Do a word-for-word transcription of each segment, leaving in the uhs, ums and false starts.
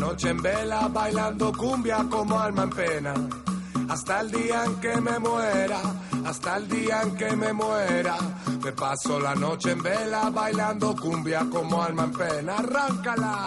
noche en vela, bailando cumbia como alma en pena. Hasta el día en que me muera, hasta el día en que me muera. Me paso la noche en vela, bailando cumbia como alma en pena. Arráncala.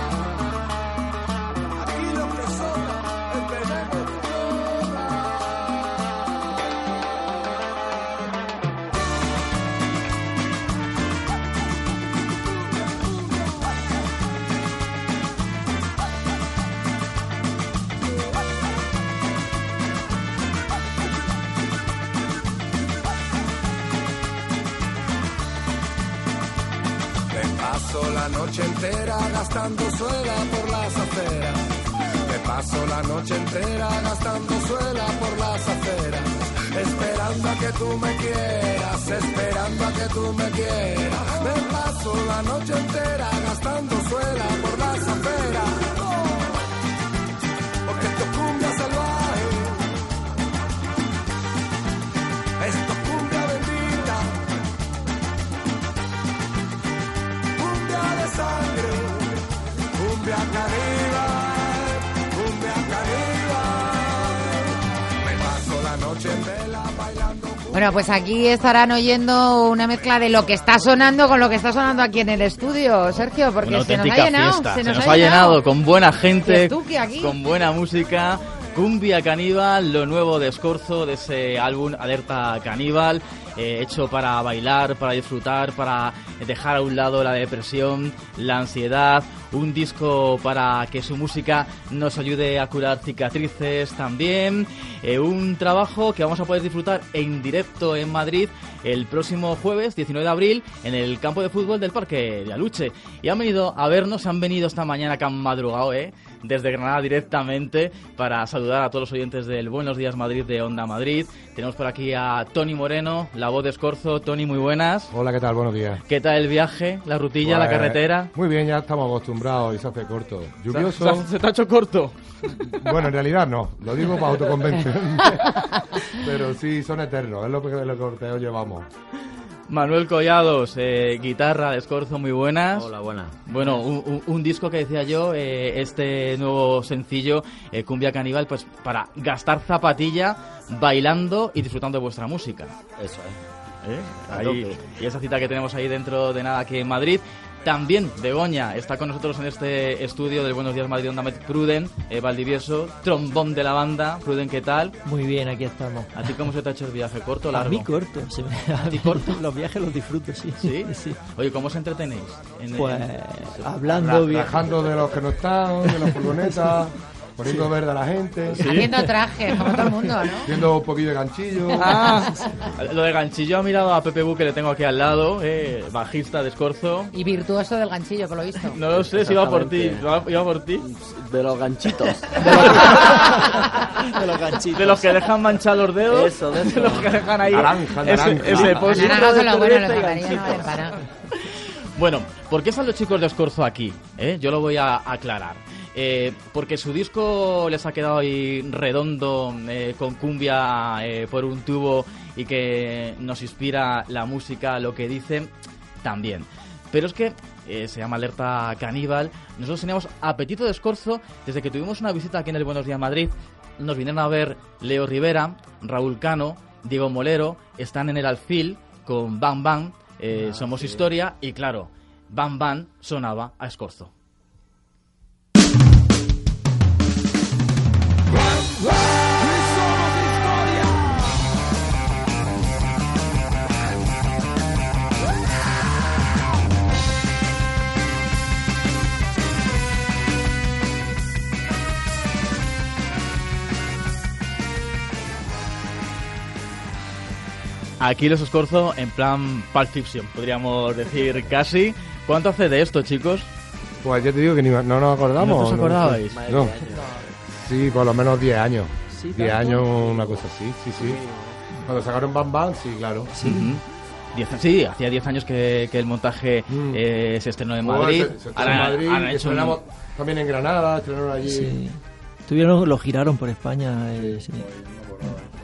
Aquí lo que sobra es veneno. Paso la noche entera gastando suela por las aceras. Me paso la noche entera gastando suela por las aceras. Esperando a que tú me quieras, esperando a que tú me quieras. Me paso la noche entera gastando suela por las aceras. Porque esto es cumbia salvaje, esto es cumbia bendita. Sangre, cumbia caníbal, cumbia caníbal. Me paso la noche en vela bailando. Bueno, pues aquí estarán oyendo una mezcla de lo que está sonando con lo que está sonando aquí en el estudio, Sergio, porque una se nos ha auténtica llenado, fiesta. se Se nos, nos ha ha llenado. llenado con buena gente, Aquí. con buena música. Cumbia Caníbal, lo nuevo de Scorzo, de ese álbum Alerta Caníbal, eh, hecho para bailar, para disfrutar, para dejar a un lado la depresión, la ansiedad, un disco para que su música nos ayude a curar cicatrices también, eh, un trabajo que vamos a poder disfrutar en directo en Madrid el próximo jueves diecinueve de abril en el campo de fútbol del Parque de Aluche. Y han venido a vernos, han venido esta mañana que han madrugado, eh, desde Granada directamente para saludar a todos los oyentes del Buenos Días Madrid de Onda Madrid. Tenemos por aquí a Tony Moreno, la voz de Scorzo. Tony, muy buenas. Hola, ¿qué tal? Buenos días. ¿Qué tal el viaje, la rutilla, Pues, la carretera? Muy bien, ya estamos acostumbrados y se hace corto. Lluvioso. ¿Se, se te ha hecho corto? Bueno, en realidad no, lo digo para autoconvencerme. Pero sí, son eternos, es lo que los corteos llevamos. Manuel Collados, eh, guitarra de Scorzo, muy buenas. Hola, buenas. Bueno, un, un, un disco que decía yo, eh, este nuevo sencillo, eh, Cumbia Caníbal, pues para gastar zapatilla, bailando y disfrutando de vuestra música. Eso es. ¿Eh? Ahí, y esa cita que tenemos ahí dentro de nada aquí en Madrid. También Begoña está con nosotros en este estudio del Buenos Días Madrid Onda Madrid. Pruden, eh, Valdivieso, trombón de la banda. Pruden, ¿qué tal? Muy bien, aquí estamos. ¿A ti cómo se te ha hecho el viaje? ¿Corto o largo? A mí corto. Se me... ¿A ti corto? Los viajes los disfruto, sí. ¿Sí? Sí. Oye, ¿cómo os entretenéis? En, pues en... hablando, viajando de los que no están, de las furgonetas. Poniendo sí. verde a la gente. ¿Sí? Haciendo trajes, como todo el mundo, ¿no? Haciendo un poquillo de ganchillo. Ah, lo de ganchillo ha mirado a Pepe Bu, que le tengo aquí al lado, eh, bajista de Scorzo. Y virtuoso del ganchillo, por lo visto. No lo sé si iba por ti. Iba por ti. De los ganchitos. De los, de los ganchitos. De los que dejan manchar los dedos. Eso, de eso. De los que dejan ahí. Naranja, naranja. Ese, ese pósito de lo bueno, los amarillos no valen para. Bueno, ¿por qué están los chicos de Scorzo aquí? ¿Eh? Yo lo voy a aclarar. Eh, porque su disco les ha quedado ahí redondo, eh, con cumbia eh, por un tubo, y que nos inspira la música, lo que dicen, también. Pero es que eh, se llama Alerta Caníbal. Nosotros teníamos apetito de Scorzo desde que tuvimos una visita aquí en el Buenos Días Madrid. Nos vinieron a ver Leo Rivera, Raúl Cano, Diego Molero. Están en el Alfil con Bam Bam, eh, ah, Somos sí. Historia, y claro, Bam Bam sonaba a Scorzo. Aquí los Scorzo en plan Pulp Fiction, podríamos decir casi. ¿Cuánto hace de esto, chicos? Pues ya te digo que ni, no nos acordamos. ¿No os acordabais? No. no. Sí, por lo menos diez años. ¿Sí, diez años, una cosa así, sí, sí. Cuando sacaron Bam Bam, sí, claro. Sí, uh-huh. diez, sí hacía diez años que, que el montaje mm. eh, se estrenó en Madrid. Oh, se, se estrenó ahora, en Madrid, ahora estrenamos un... también en Granada, estrenaron allí. Sí. Tuvieron, lo giraron por España. Eh, sí.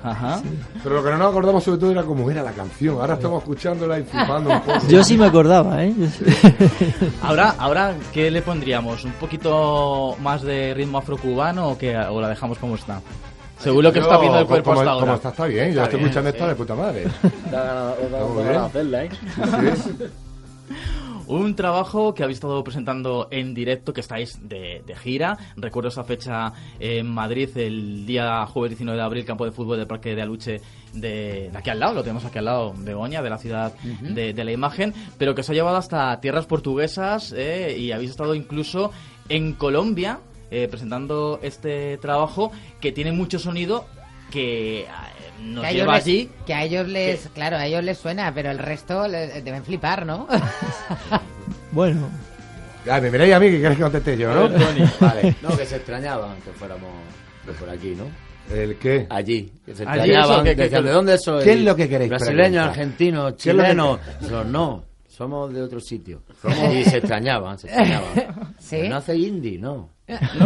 Ajá. Sí. Pero lo que no nos acordamos sobre todo era cómo era la canción. Ahora estamos escuchándola y flipando un poco. Yo sí me acordaba, ¿eh? Ahora, ahora, ¿qué le pondríamos? ¿Un poquito más de ritmo afrocubano o, que, o la dejamos como está? Según lo que Yo, está viendo el cuerpo como, hasta ahora. Como está, está bien. Yo Está estoy bien, escuchando sí. esta de puta madre. Da ganas da- da Muy ganas bien. de hacerla, ¿eh? Sí. Un trabajo que habéis estado presentando en directo, que estáis de, de gira. Recuerdo esa fecha en Madrid, el día jueves diecinueve de abril, campo de fútbol del Parque de Aluche, de, de aquí al lado, lo tenemos aquí al lado, Begoña, de la ciudad uh-huh. de, de la imagen, pero que os ha llevado hasta tierras portuguesas eh, y habéis estado incluso en Colombia eh, presentando este trabajo que tiene mucho sonido que... Eh, nos que a ellos lleva les, allí. que a ellos les, ¿Qué? claro, a ellos les suena, pero el resto le, deben flipar, ¿no? Bueno, Ya, me miráis a mí que queréis que conteste yo, ¿no? Vale. No, que se extrañaban que fuéramos de por aquí, ¿no? ¿El qué? Allí. Que se Allí, extrañaban. eso, que- que- Decían, que- ¿de dónde sois? ¿Qué es lo que queréis Brasileños, preguntar? argentinos, ¿Qué es lo que- chilenos. Nosotros no. Somos de otro sitio. Y se extrañaban, se extrañaban. ¿Sí? Pero no hace indie, no. No.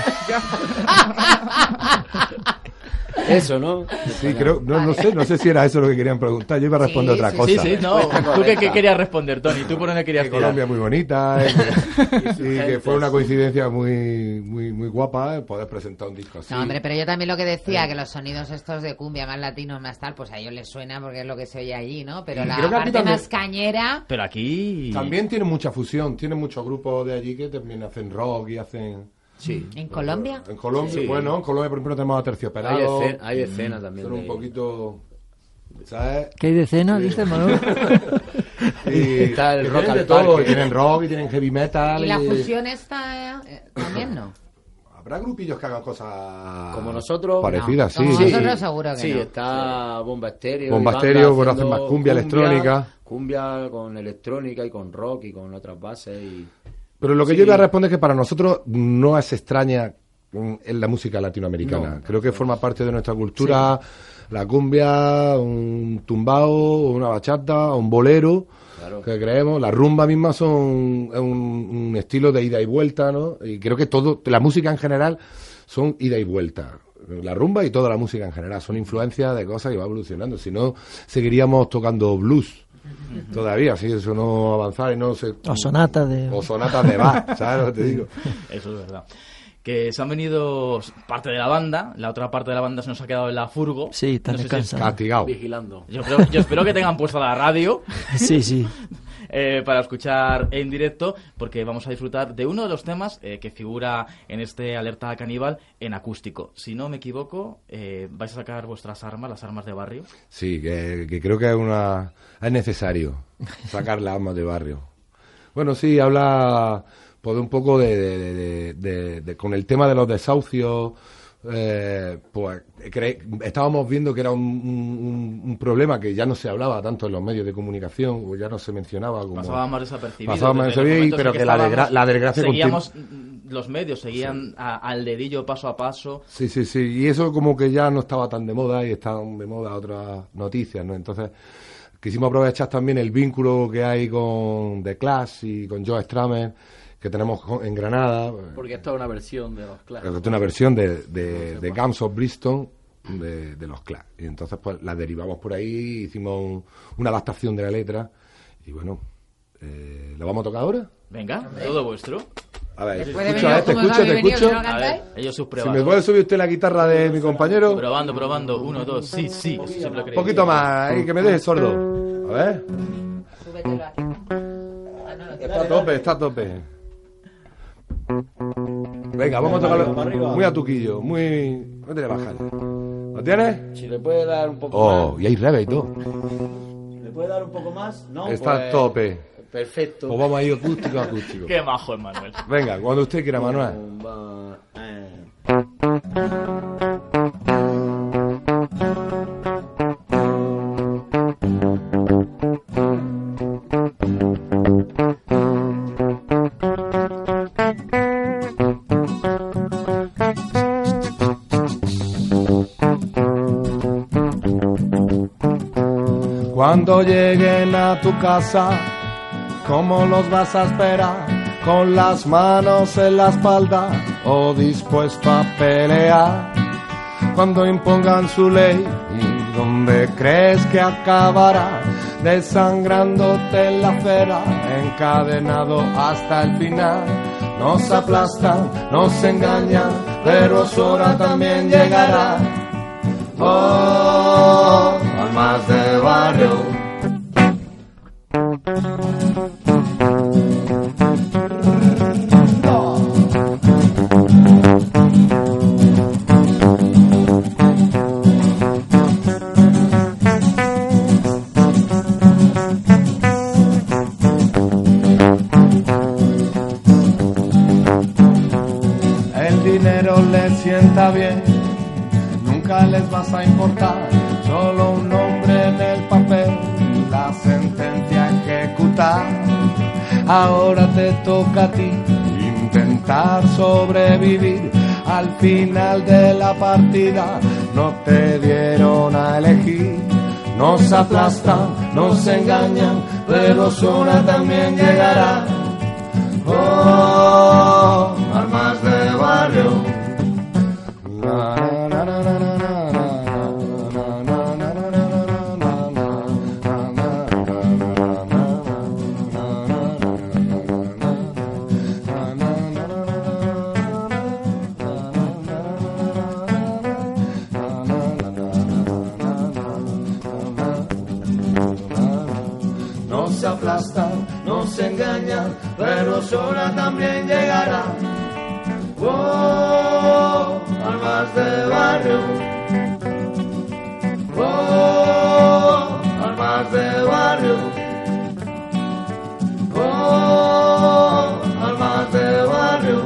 Eso, ¿no? Sí, creo, no, no sé, no sé si era eso lo que querían preguntar. Yo iba a responder Sí, otra sí, cosa. Sí, sí, no. ¿Tú qué, qué querías responder, Tony? ¿Tú por dónde querías Que tirar? Colombia muy bonita eh, que- y que fue una coincidencia muy muy muy guapa eh, poder presentar un disco así. No, hombre, pero yo también lo que decía, Eh. que los sonidos estos de cumbia más latinos, más tal, pues a ellos les suena porque es lo que se oye allí, ¿no? Pero Y la creo que aquí parte también- más cañera... Pero aquí... También tiene mucha fusión, tiene muchos grupos de allí que también hacen rock y hacen... Sí. ¿En Colombia? En Colombia, Sí. bueno, en Colombia por ejemplo tenemos a Hay, Terciopelado. escena, hay escena también. Son un de- poquito... ¿Sabes? ¿qué hay de cena, dice Manuel? Y Está el y rock tienen al de todo, parque. y tienen rock y tienen heavy metal. ¿Y la fusión esta eh, también no? Habrá grupillos que hagan cosas Como nosotros, parecidas, no. sí. Como sí. nosotros seguro que sí, no. está Bomba Estéreo. Bomba y banda Estéreo, bueno, haciendo hacen más cumbia electrónica. Cumbia con electrónica y con rock y con otras bases. Y... Pero lo que Sí. yo iba a responder es que para nosotros no es extraña mm, en la música latinoamericana. No, Creo que forma parte de nuestra cultura, la cumbia, un tumbao, una bachata, un bolero, Claro. que creemos. La rumba misma son es un, un estilo de ida y vuelta, ¿no? Y creo que todo, la música en general son ida y vuelta. La rumba y toda la música en general son influencias de cosas que va evolucionando. Si no, seguiríamos tocando blues. Todavía, si eso no avanzara y no se... O sonata de... O sonatas de Bach, ¿sabes lo que te digo? Eso es verdad. Que se han venido parte de la banda, la otra parte de la banda se nos ha quedado en la furgo. Sí, están No sé si es- descansando. Castigado. Vigilando. Yo, creo- yo espero que tengan puesta la radio Sí, sí. eh, para escuchar en directo, porque vamos a disfrutar de uno de los temas eh, que figura en este Alerta Caníbal en acústico. Si no me equivoco, eh, vais a sacar vuestras armas, las armas de barrio. Sí, que, que creo que es una es necesario sacar las armas de barrio. Bueno, sí, habla pues, un poco de, de- de- de- de- de- con el tema de los desahucios. Eh, pues cre- estábamos viendo que era un, un- un problema que ya no se hablaba tanto en los medios de comunicación, o ya no se mencionaba como Pasaba más desapercibido. Pasaba más desde los desapercibido, momentos pero en que la estábamos, desgra- la desgracia Seguíamos, mm, los medios seguían a- al dedillo paso a paso. Sí, sí, sí. Y eso como que ya no estaba tan de moda y estaban de moda otras noticias, ¿no? Entonces quisimos aprovechar también el vínculo que hay con The Clash y con Joe Strummer, que tenemos con- en Granada. Porque esto es una versión de los Clash. Es una versión de, de, de Guns of Bristol de, de los Clash. Y entonces pues la derivamos por ahí, hicimos un- una adaptación de la letra y bueno, eh, ¿la vamos a tocar ahora? Venga, todo vuestro. A ver, te Después de escucho, venir a ver, te como escucho, habéis te venido, escucho. si no A cantáis. ver, ellos sus Si pruebas. me puede subir usted la guitarra de mi compañero, Probando, probando. Uno, dos, sí, sí. Siempre lo un queréis. poquito más, ahí, que me deje sordo. A ver. Súbetelo aquí. Ah, no, no, Está a tope, está a tope. Venga, vamos a tocarlo muy a tuquillo, muy... No tiene bajar. ¿Lo tienes? Si le puede dar un poco Oh, más. y hay reverb y todo. ¿Le puede dar un poco más? No. Está a pues, tope. Perfecto. Pues vamos a ir acústico, acústico. Qué majo es Manuel. Venga, cuando usted quiera, Manuel. Bomba, eh. Cuando lleguen a tu casa, ¿cómo los vas a esperar? ¿Con las manos en la espalda o dispuesto a pelear? cuando impongan su ley. ¿Y dónde crees que acabará? Desangrándote en la acera, encadenado hasta el final. Nos aplastan, nos engañan, pero su hora también llegará. Oh, almas de barrio. Sienta bien, nunca les vas a importar, solo un nombre en el papel, la sentencia ejecutar. Ahora te toca a ti intentar sobrevivir, al final de la partida no te dieron a elegir. Nos aplastan, nos engañan, pero su hora también llegará. Oh, armas de barrio. Nos aplastan, nos engañan, pero su hora también llegará. Oh, almas de barrio. Oh, almas de barrio. Oh, almas de barrio.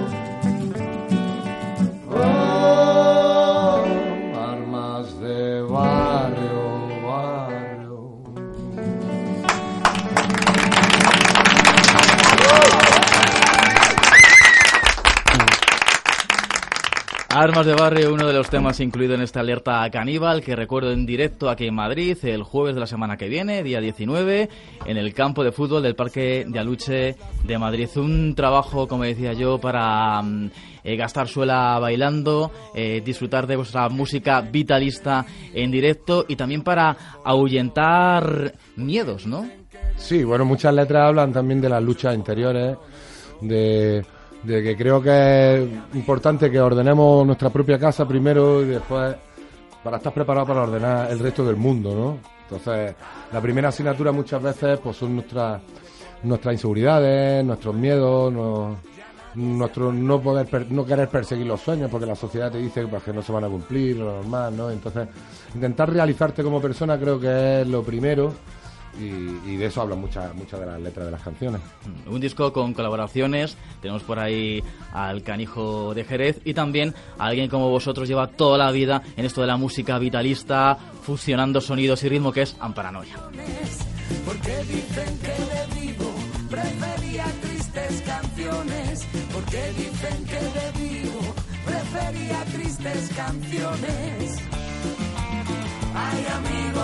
Oh, almas de barrio, barrio. Armas de barrio, uno de los temas incluido en esta alerta caníbal que recuerdo en directo aquí en Madrid el jueves de la semana que viene, día diecinueve, en el campo de fútbol del Parque de Aluche de Madrid. Un trabajo, como decía yo, para eh, gastar suela bailando, eh, disfrutar de vuestra música vitalista en directo y también para ahuyentar miedos, ¿no? Sí, bueno, muchas letras hablan también de las luchas interiores, de... de que creo que es importante que ordenemos nuestra propia casa primero y después para estar preparados para ordenar el resto del mundo, ¿no? Entonces, la primera asignatura muchas veces pues son nuestras nuestras inseguridades, nuestros miedos, no, nuestro no poder per, no querer perseguir los sueños porque la sociedad te dice pues, que no se van a cumplir, lo normal, ¿no? Entonces, intentar realizarte como persona creo que es lo primero. Y, y de eso hablan muchas muchas de las letras de las canciones. Un disco con colaboraciones, tenemos por ahí al Canijo de Jerez y también a alguien como vosotros lleva toda la vida en esto de la música vitalista, fusionando sonidos y ritmo, que es Amparanoia. Porque dicen que de vivo prefería tristes canciones, porque dicen que de vivo prefería tristes canciones. Ay, amigo,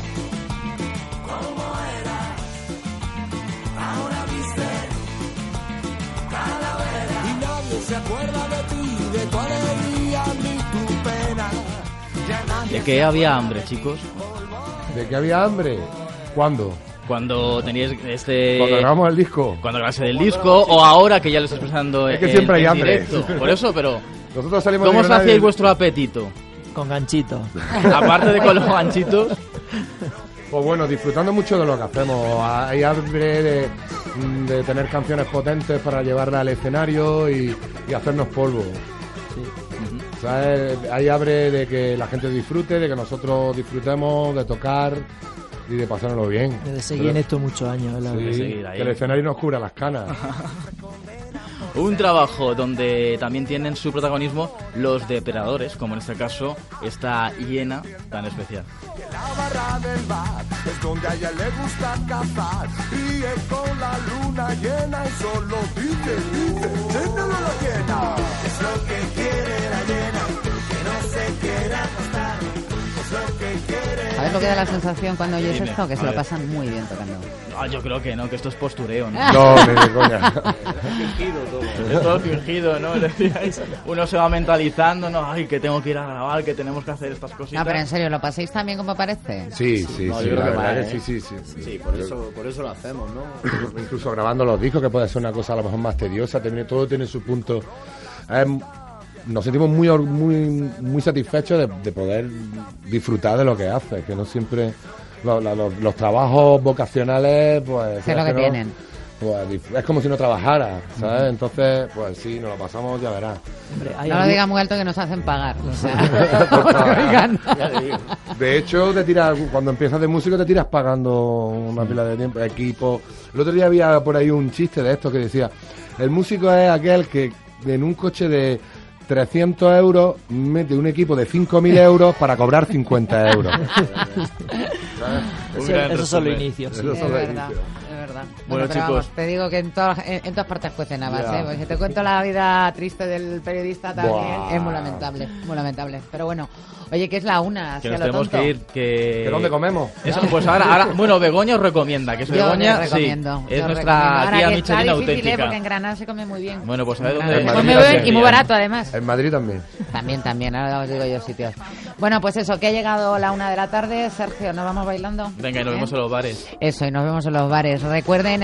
¿cómo eras? Ahora viste calavera. Y nadie se acuerda de ti, de tu alegría ni tu pena. Ya nadie ¿De qué había hambre, chicos? ¿De qué había hambre? ¿Cuándo? Cuando teníais este... Cuando grabamos el disco. Cuando grabaste el disco o ahora que ya lo estás presentando Es que en, siempre hay en hambre. directo. Por eso, pero... Nosotros salimos ¿Cómo de os Granada hacíais y- vuestro apetito? Con ganchito. Aparte de con los ganchitos... Pues bueno, disfrutando mucho de lo que hacemos. Hay hambre de, de tener canciones potentes para llevarlas al escenario y, y hacernos polvo. O sea, es- hay hambre de que la gente disfrute, de que nosotros disfrutemos, de tocar y de pasárnoslo bien. De seguir en esto muchos años, ¿verdad? Sí, de seguir ahí. que el escenario nos cubra las canas. Un trabajo donde también tienen su protagonismo los depredadores, como en este caso esta hiena tan especial. la barra del bar es donde a ella le gusta cazar. Ríe con la luna llena y solo dice, dice, llénalo la llena. Es lo que quiere la llena, que no se quiera acostar. Es lo que quiere. ¿Sabes lo que da la sensación cuando oyes Dime, esto? Que a se lo ver. pasan muy bien tocando. Ah, yo creo que no, que esto es postureo, ¿no? No, ni de coña. Es todo fingido, ¿no? Decíais, uno se va mentalizando, ¿no? Ay, que tengo que ir a grabar, que tenemos que hacer estas cositas. No, pero en serio, ¿lo pasáis también como parece? Sí, sí, No, sí, yo creo la que verdad más, que ¿eh? sí, sí, sí. Sí, por eso, por eso lo hacemos, ¿no? Incluso grabando los discos, que puede ser una cosa a lo mejor más tediosa, tiene, todo tiene su punto. Eh, nos sentimos muy or- muy muy satisfechos de, de poder disfrutar de lo que hace, que no siempre lo- la- los, los trabajos vocacionales, pues Sé lo que no, tienen. pues dif- es como si no trabajara, ¿sabes? Entonces, pues sí, nos lo pasamos, ya verás. Hombre, hay No lo algún- digas muy alto que nos hacen pagar. O sea, oigan. Ya te digo. De hecho, te tiras, cuando empiezas de músico te tiras pagando una pila de tiempo, equipo. El otro día había por ahí un chiste de esto que decía, el músico es aquel que en un coche de trescientos euros mete un equipo de cinco mil euros para cobrar cincuenta euros. Un Eso- gran esos son los resumen. inicios. sí. Eso Es son los verdad, inicios. es verdad. Bueno, Bueno, pero chicos. vamos, te digo que en, todas en, en todas partes cuecen habas, Ya. ¿eh? Porque si te cuento la vida triste del periodista también, Buah. es muy lamentable, muy lamentable. Pero bueno, oye, que es la una, Que hacia nos lo tenemos tonto. que ir, que... ¿Que dónde comemos? Eso, pues ahora, ahora, bueno, Begoña os recomienda, que es Yo Begoña, os sí, recomiendo. es yo os nuestra recomiendo. Ahora tía que está Michelin difícil, ¿eh? auténtica. Porque en Granada se come muy bien. Bueno, pues a ver En dónde... Granada se Madrid come muy bien también. y muy barato además. En Madrid también. También, también, ahora os digo yo sitios. Bueno, pues eso, que ha llegado la una de la tarde. Sergio, ¿nos vamos bailando? Venga, y nos ¿Eh? vemos en los bares. Eso, y nos vemos en los bares. Recuerden...